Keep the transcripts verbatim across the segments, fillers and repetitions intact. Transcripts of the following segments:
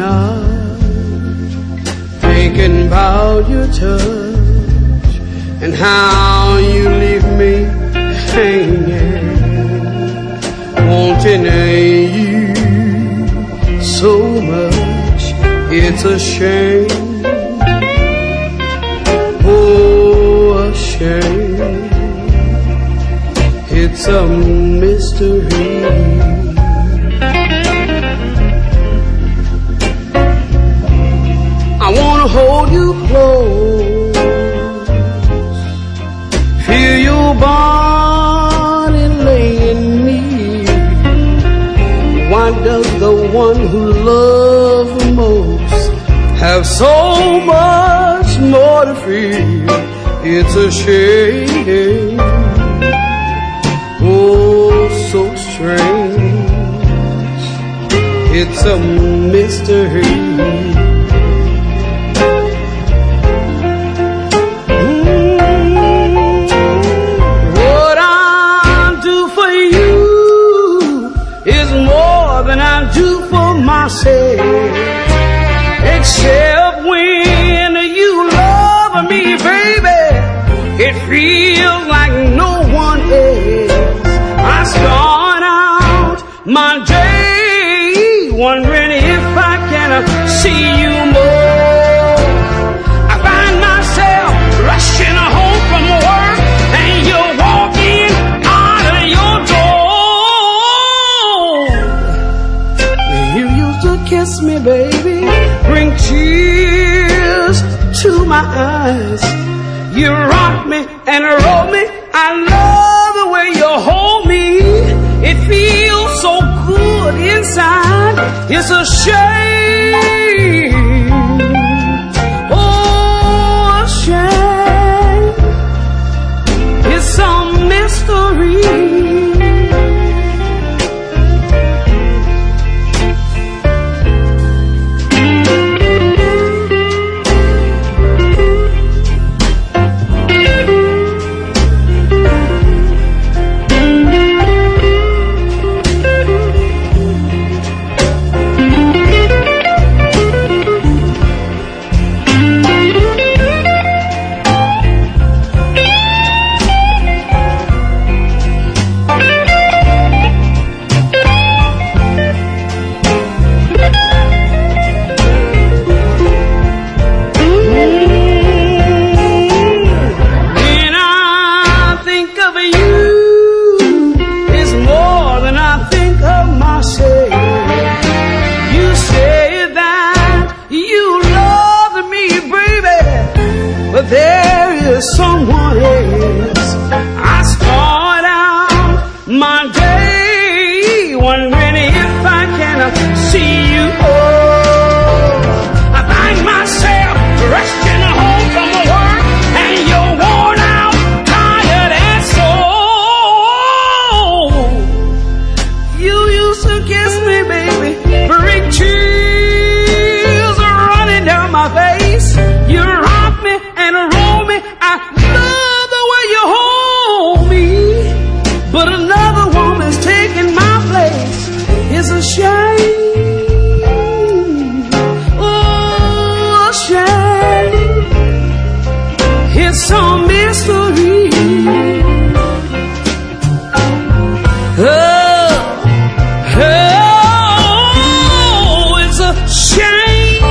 night, thinking about your touch and how you leave me hanging, wanting you so much. It's a shame, oh, a shame. It's a mystery. I wanna hold you close, feel your body laying me. Why does the one who loves the most have so much more to feel? It's a shame, oh, so strange. It's a mystery. Myself, except when you love me, baby, it feels like no one else. I start out my day wondering if I can see you more. I find myself rushing home from work and you're walking out of your door. You used to kiss me, baby, bring tears to my eyes. You rock me and roll me. I love the way you hold me. It feels so good inside. It's a shame, oh, a shame. It's a mystery. There is someone else. I start out my day wondering if I can see you. Oh, I find myself rushing home from work and you're worn out, tired and sore. You used to kiss me, baby, bring tears running down my face. You rock me and roll me. I love the way you hold me, but another woman's taking my place. It's a shame, oh, a shame. It's a mystery. Oh, oh, it's a shame.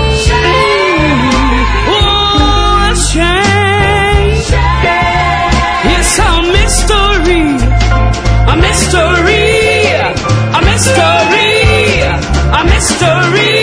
A mystery, a mystery, a mystery.